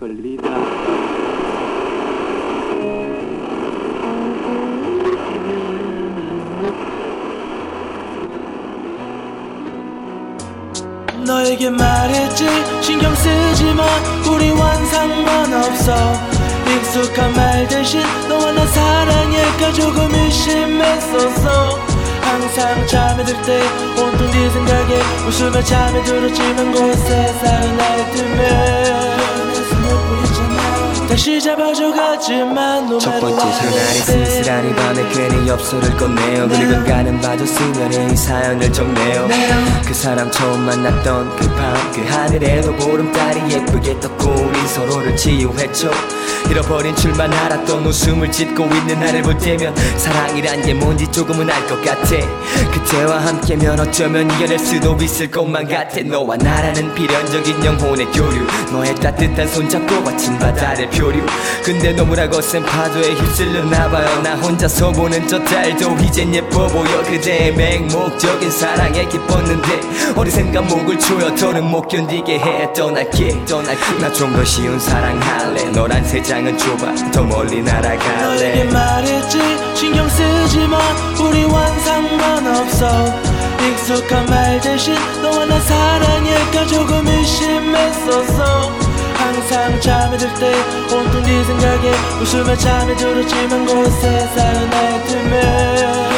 걸리다. 너에게 말했지 신경 쓰지마 우리와는 상관없어 익숙한 말 대신 너와 나 사랑일까 조금 의심했었어 항상 잠이 들 때 온통 네 생각에 웃으며 잠이 들었지만 곳에 사는 날 뜨면 다시 잡아줘 가지만 첫 번째 전날이 쓸쓸하니 밤에 괜히 엽서를 꺼내요 그리고 가는 봐줬으면 이 사연을 적네요 그 사람 처음 만났던 그 밤 그 하늘에도 보름달이 예쁘게 떴고 우린 서로를 치유했죠 잃어버린 줄만 알았던 웃음을 짓고 있는 나를 볼 때면 사랑이란 게 뭔지 조금은 알 것 같아 그때와 함께면 어쩌면 이겨낼 수도 있을 것만 같아 너와 나라는 필연적인 영혼의 교류 너의 따뜻한 손잡고 거친 바다를 표류 근데 너무나 거센 파도에 휩쓸렸나봐요 나 혼자서 보는 저 달도 이젠 예뻐 보여 그대의 맹목적인 사랑에 기뻤는데 어리생각 목을 조여 더는 못 견디게 해 떠날게 나 좀 더 쉬운 사랑할래 너란 세상은 좁아 더 멀리 날아갈래 너에게 말했지 신경 쓰지마 우리와는 상관없어 익숙한 말 대신 너와 나 사랑일까 조금 의심했었어 항상 잠이 들 때 온통 네 생각에 웃으며 잠이 들었지만 곳에 사는 날 뜨면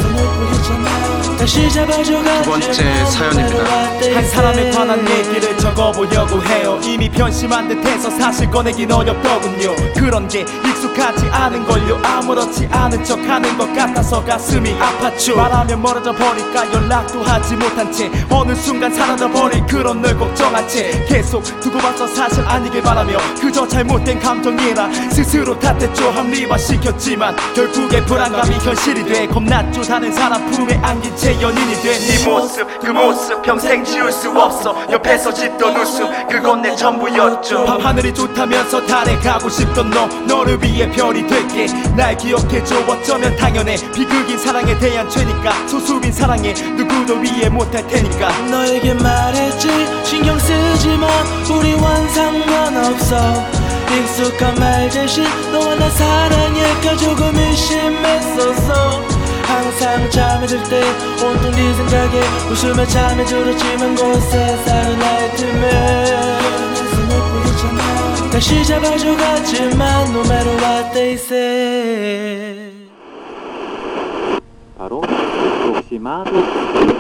다시 잡아줘 두 번째 사연입니다. 한 사람에 관한 얘기를 적어보려고 해요 이미 변심한 듯해서 사실 꺼내긴 어렵더군요 그런 게 익숙하지 않은걸요 아무렇지 않은 척하는 것 같아서 가슴이 아팠죠 말하면 멀어져 버릴까 연락도 하지 못한 채 어느 순간 사라져버릴 그런 널 걱정한 채 계속 두고 봐서 사실 아니길 바라며 그저 잘못된 감정이라 스스로 탓했죠 합리화시켰지만 결국에 불안감이 현실이 돼 겁났죠 다른 사람 품에 안긴 채 연인이 된 네 모습 그 모습 평생 지울 수 없어 옆에서 짓던 웃음 그건 내 전부였죠 밤하늘이 좋다면서 달에 가고 싶던 너를 위해 별이 될게 날 기억해줘 어쩌면 당연해 비극인 사랑에 대한 죄니까 소수인 사랑에 누구도 이해 못할 테니까 너에게 말했지 신경 쓰지마 우리와는 상관없어 익숙한 말 대신 너와 나 사랑일까 조금 의심했었어 항상 잠이 들 때 온통 네 생각에 웃으며 잠이 들었지만 곳에 사는 날 뜨면 다시 잡아줘 가지만 no matter what they say 바로 aproximado